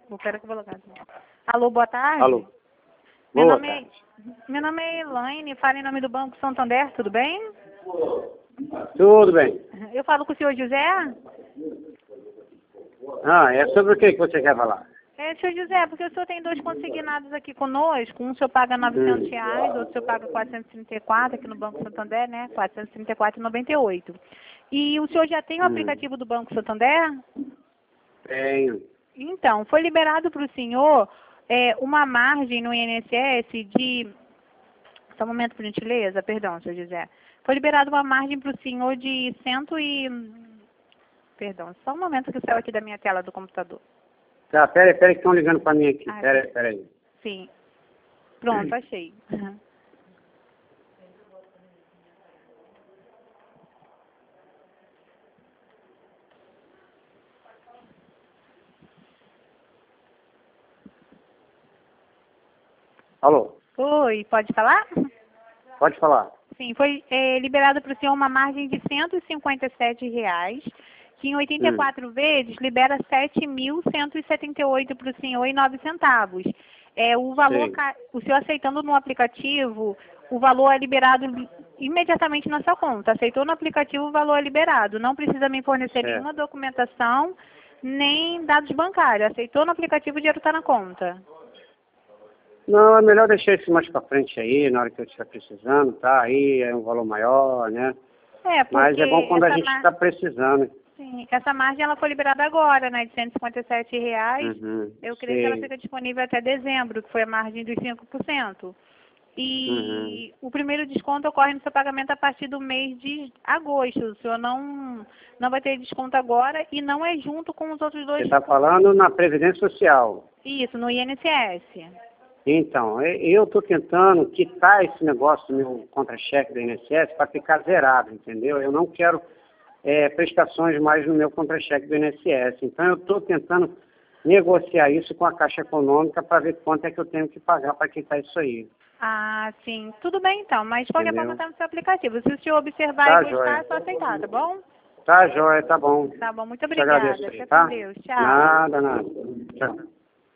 Espera que eu vou logar. Alô, boa tarde. Alô. Meu Boa nome tarde. Meu nome é Elaine, falo em nome do Banco Santander, tudo bem? Tudo bem. Eu falo com o senhor José? É sobre o que você quer falar? Senhor José, porque o senhor tem 2 consignados aqui conosco, um o senhor paga R$ 900, outro o senhor paga 434 aqui no Banco Santander, né? 434,98. E o senhor já tem o aplicativo do Banco Santander? Tenho. Então, foi liberado para o senhor uma margem no INSS de... Só um momento, por gentileza, perdão, senhor José. Foi liberado uma margem para o senhor de Perdão, só um momento que saiu aqui da minha tela do computador. Tá, peraí que estão ligando para mim aqui. Peraí. Sim. Pronto, achei. Uhum. Alô, Oi, pode falar? pode falar. Sim, foi liberado para o senhor uma margem de R$ 157,00, que em 84 vezes libera R$ 7.178 para o senhor e 9 centavos. O valor, o senhor aceitando no aplicativo, o valor é liberado imediatamente na sua conta. Aceitou no aplicativo, o valor é liberado. Não precisa me fornecer nenhuma documentação, nem dados bancários. Aceitou no aplicativo, o dinheiro está na conta. Não, é melhor deixar isso mais para frente aí, na hora que eu estiver precisando, tá? Aí é um valor maior, né? Mas é bom quando a gente está precisando. Sim, essa margem ela foi liberada agora, né, de R$ 157,00. Eu creio que ela fica disponível até dezembro, que foi a margem dos 5%. E o primeiro desconto ocorre no seu pagamento a partir do mês de agosto. O senhor não vai ter desconto agora e não é junto com os outros 2. Você está falando na Previdência Social? Isso, no INSS. Então, eu estou tentando quitar esse negócio do meu contra-cheque do INSS para ficar zerado, entendeu? Eu não quero prestações mais no meu contra-cheque do INSS. Então, eu estou tentando negociar isso com a Caixa Econômica para ver quanto é que eu tenho que pagar para quitar isso aí. Ah, sim. Tudo bem, então. Mas de qualquer forma está no seu aplicativo. Se o senhor observar e gostar, é só aceitar, tá bom? Tá, joia, tá bom. Tá bom, muito Te obrigada. agradeço aí, Fica tá? com Deus. Tchau. Nada. Tchau.